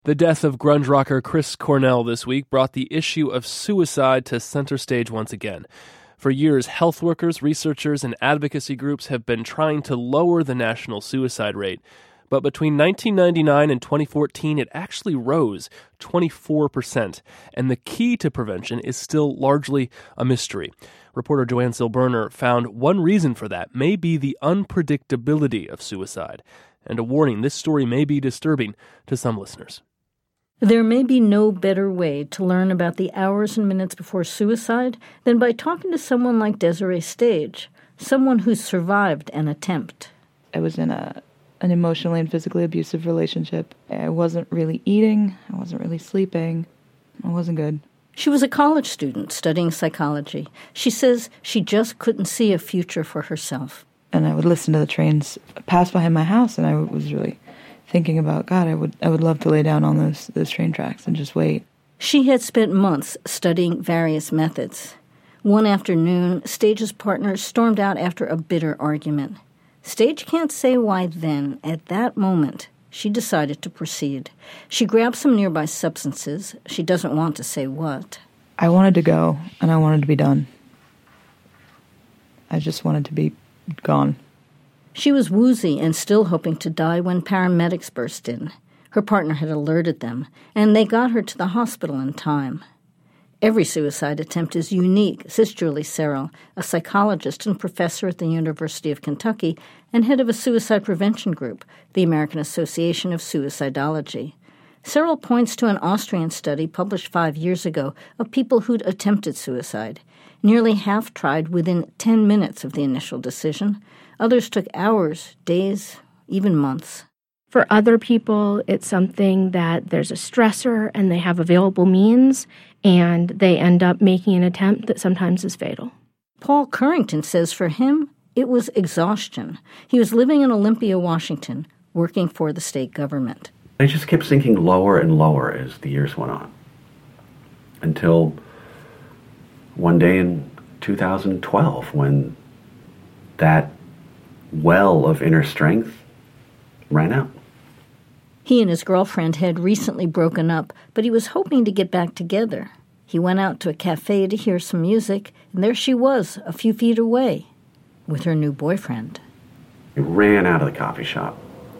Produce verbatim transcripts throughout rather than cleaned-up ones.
The death of grunge rocker Chris Cornell this week brought the issue of suicide to center stage once again. For years, health workers, researchers, and advocacy groups have been trying to lower the national suicide rate. But between nineteen ninety-nine and twenty fourteen, it actually rose twenty-four percent. And the key to prevention is still largely a mystery. Reporter Joanne Silberner found one reason for that may be the unpredictability of suicide. And a warning, this story may be disturbing to some listeners. There may be no better way to learn about the hours and minutes before suicide than by talking to someone like Desiree Stage, someone who's survived an attempt. I was in a an emotionally and physically abusive relationship. I wasn't really eating. I wasn't really sleeping. I wasn't good. She was a college student studying psychology. She says she just couldn't see a future for herself. And I would listen to the trains pass behind my house, and I was really thinking about, God, I would I would love to lay down on those those train tracks and just wait. She had spent months studying various methods. One afternoon, Stage's partner stormed out after a bitter argument. Stage can't say why then, at that moment, she decided to proceed. She grabbed some nearby substances. She doesn't want to say what. I wanted to go, and I wanted to be done. I just wanted to be gone. She was woozy and still hoping to die when paramedics burst in. Her partner had alerted them, and they got her to the hospital in time. Every suicide attempt is unique, says Julie Searle, a psychologist and professor at the University of Kentucky and head of a suicide prevention group, the American Association of Suicidology. Searle points to an Austrian study published five years ago of people who'd attempted suicide. Nearly half tried within ten minutes of the initial decision. Others took hours, days, even months. For other people, it's something that there's a stressor and they have available means, and they end up making an attempt that sometimes is fatal. Paul Currington says for him, it was exhaustion. He was living in Olympia, Washington, working for the state government. I just kept sinking lower and lower as the years went on, until one day in two thousand twelve, when that well of inner strength ran out. He and his girlfriend had recently broken up, but he was hoping to get back together. He went out to a cafe to hear some music, and there she was, a few feet away, with her new boyfriend. I ran out of the coffee shop,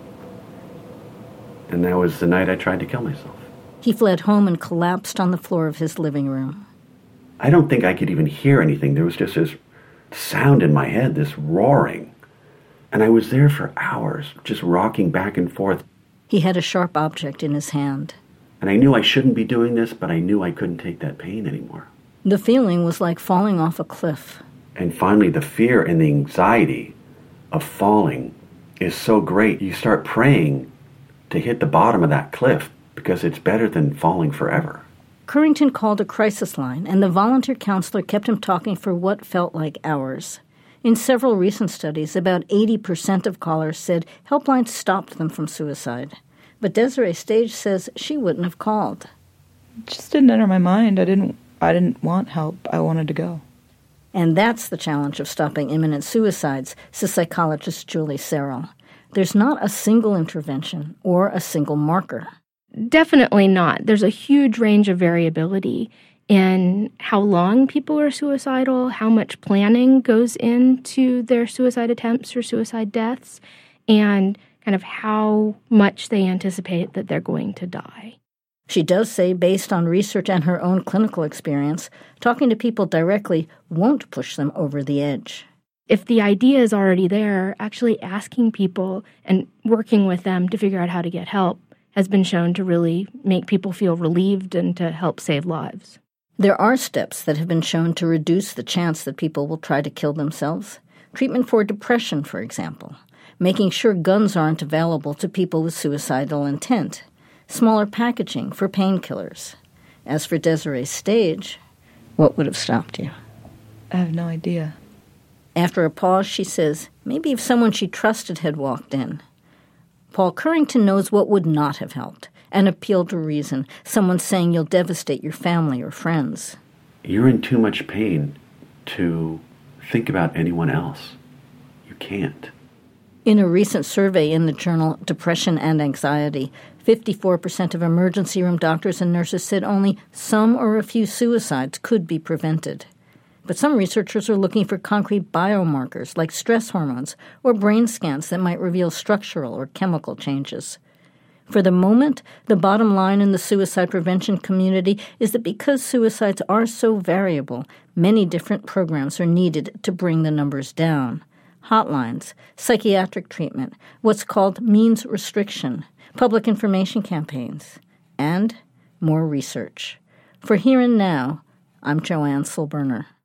and that was the night I tried to kill myself. He fled home and collapsed on the floor of his living room. I don't think I could even hear anything. There was just this sound in my head, this roaring. And I was there for hours, just rocking back and forth. He had a sharp object in his hand. And I knew I shouldn't be doing this, but I knew I couldn't take that pain anymore. The feeling was like falling off a cliff. And finally, the fear and the anxiety of falling is so great. You start praying to hit the bottom of that cliff because it's better than falling forever. Currington called a crisis line, and the volunteer counselor kept him talking for what felt like hours. In several recent studies, about eighty percent of callers said helplines stopped them from suicide. But Desiree Stage says she wouldn't have called. It just didn't enter my mind. I didn't I didn't want help. I wanted to go. And that's the challenge of stopping imminent suicides, says psychologist Julie Searle. There's not a single intervention or a single marker. Definitely not. There's a huge range of variability in how long people are suicidal, how much planning goes into their suicide attempts or suicide deaths, and kind of how much they anticipate that they're going to die. She does say, based on research and her own clinical experience, talking to people directly won't push them over the edge. If the idea is already there, actually asking people and working with them to figure out how to get help has been shown to really make people feel relieved and to help save lives. There are steps that have been shown to reduce the chance that people will try to kill themselves. Treatment for depression, for example. Making sure guns aren't available to people with suicidal intent. Smaller packaging for painkillers. As for Desiree Stage, what would have stopped you? I have no idea. After a pause, she says, maybe if someone she trusted had walked in. Paul Currington knows what would not have helped. An appeal to reason, someone saying you'll devastate your family or friends. You're in too much pain to think about anyone else. You can't. In a recent survey in the journal Depression and Anxiety, fifty-four percent of emergency room doctors and nurses said only some or a few suicides could be prevented. But some researchers are looking for concrete biomarkers like stress hormones or brain scans that might reveal structural or chemical changes. For the moment, the bottom line in the suicide prevention community is that because suicides are so variable, many different programs are needed to bring the numbers down. Hotlines, psychiatric treatment, what's called means restriction, public information campaigns, and more research. For Here and Now, I'm Joanne Silberner.